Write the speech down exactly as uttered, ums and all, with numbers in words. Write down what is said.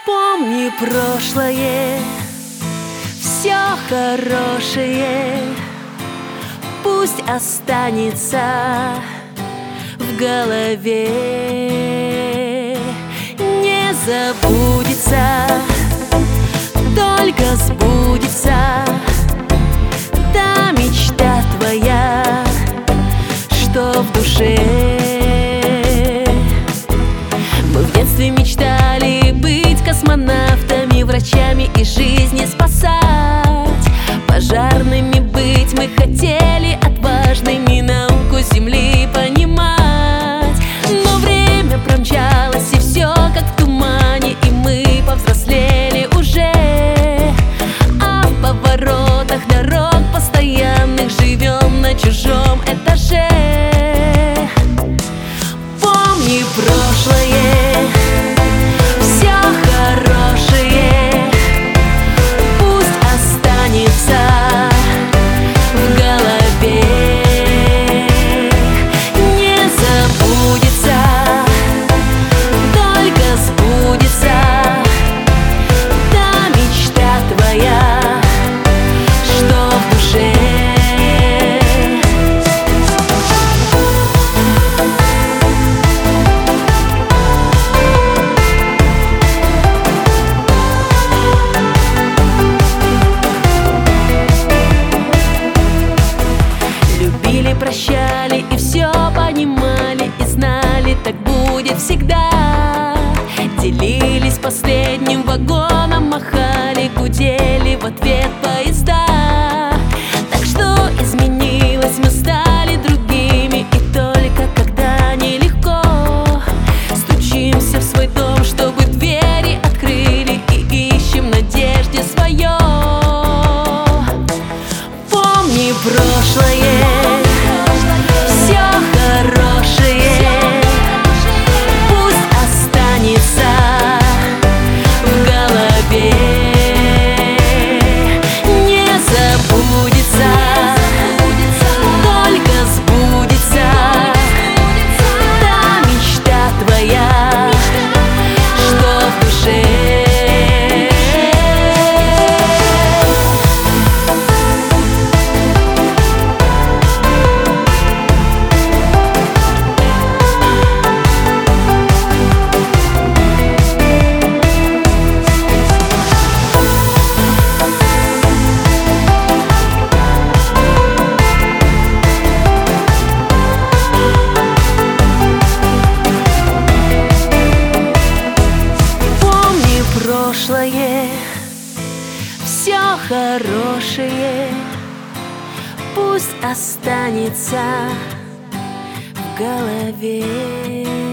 Помни прошлое, все хорошее пусть останется в голове. Не забудется, только сбудется та мечта твоя, что в душе. Мы в детстве мечтали быть космонавтами, врачами и жизни спасать, пожарными быть мы хотели, отважными науку земли понимать. Но время промчалось, и все как в тумане, и мы повзрослели уже, а в поворотах дорог постоянных живем на чужом этаже. Помни прошлое, все хорошее пусть останется в голове. Не забудется, только сбудется та мечта твоя, что в душе. Прощали и все понимали, и знали, так будет всегда. Делились последним вагоном, махали, гудели в ответ поезда. Так что изменилось, мы стали другими, и только когда нелегко стучимся в свой дом, чтобы двери открыли, и ищем в надежде свое. Помни прошлое, прошлое, все хорошее пусть останется в голове.